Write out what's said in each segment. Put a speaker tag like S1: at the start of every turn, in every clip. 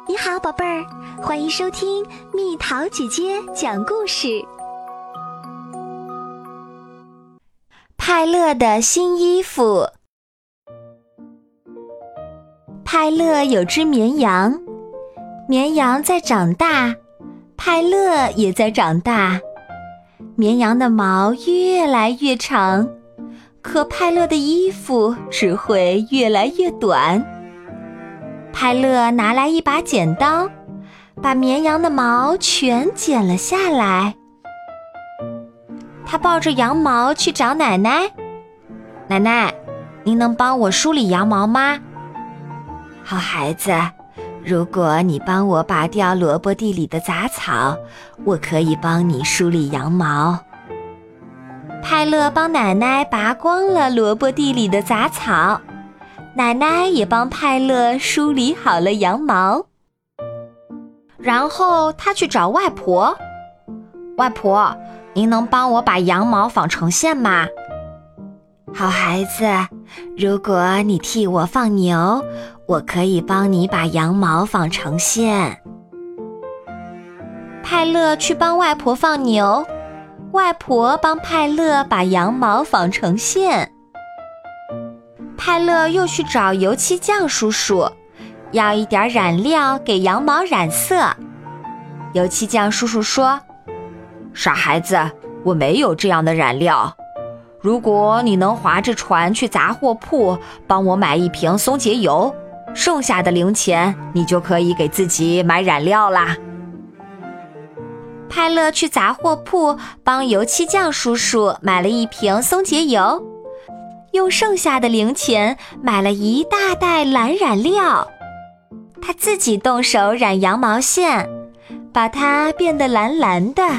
S1: 你好，宝贝儿，欢迎收听蜜桃姐姐讲故事。派乐的新衣服。派乐有只绵羊，绵羊在长大，派乐也在长大。绵羊的毛越来越长，可派乐的衣服只会越来越短。派乐拿来一把剪刀，把绵羊的毛全剪了下来。他抱着羊毛去找奶奶。奶奶，您能帮我梳理羊毛吗？好孩子，如果你帮我拔掉萝卜地里的杂草，我可以帮你梳理羊毛。派乐帮奶奶拔光了萝卜地里的杂草，奶奶也帮派乐梳理好了羊毛。然后他去找外婆。外婆，您能帮我把羊毛纺成线吗？好孩子，如果你替我放牛，我可以帮你把羊毛纺成线。派乐去帮外婆放牛，外婆帮派乐把羊毛纺成线。派乐又去找油漆匠叔叔，要一点染料给羊毛染色。油漆匠叔叔说：傻孩子，我没有这样的染料。如果你能划着船去杂货铺帮我买一瓶松节油，剩下的零钱你就可以给自己买染料啦。派乐去杂货铺帮油漆匠叔叔买了一瓶松节油，用剩下的零钱买了一大袋蓝染料。他自己动手染羊毛线，把它变得蓝蓝的。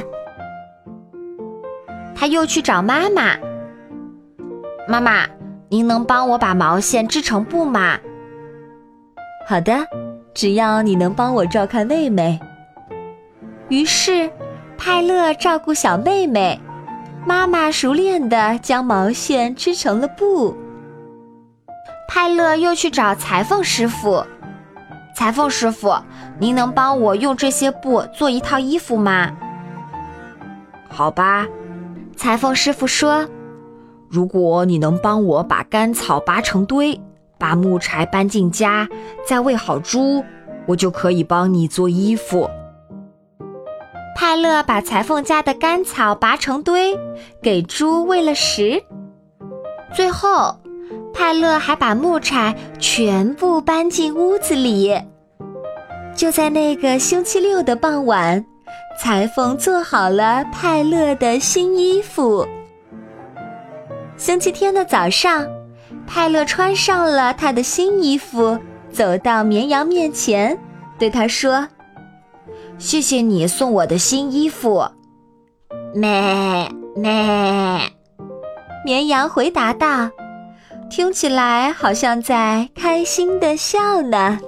S1: 他又去找妈妈。妈妈，您能帮我把毛线织成布吗？好的，只要你能帮我照看妹妹。于是派乐照顾小妹妹，妈妈熟练地将毛线织成了布。派乐又去找裁缝师傅。裁缝师傅，您能帮我用这些布做一套衣服吗？好吧，裁缝师傅说，如果你能帮我把干草拔成堆，把木柴搬进家，再喂好猪，我就可以帮你做衣服。派乐把裁缝家的干草拔成堆，给猪喂了食。最后，派乐还把木柴全部搬进屋子里。就在那个星期六的傍晚，裁缝做好了派乐的新衣服。星期天的早上，派乐穿上了他的新衣服，走到绵羊面前，对他说：谢谢你送我的新衣服。咩咩，绵羊回答道，听起来好像在开心地笑呢。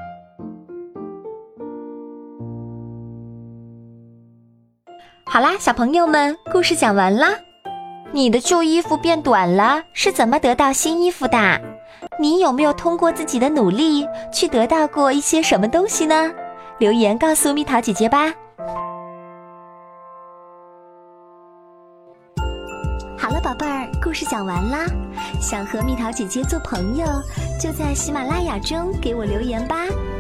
S1: 好啦，小朋友们，故事讲完啦。你的旧衣服变短了，是怎么得到新衣服的？你有没有通过自己的努力去得到过一些什么东西呢？留言告诉蜜桃姐姐吧。好了，宝贝儿，故事讲完啦。想和蜜桃姐姐做朋友，就在喜马拉雅中给我留言吧。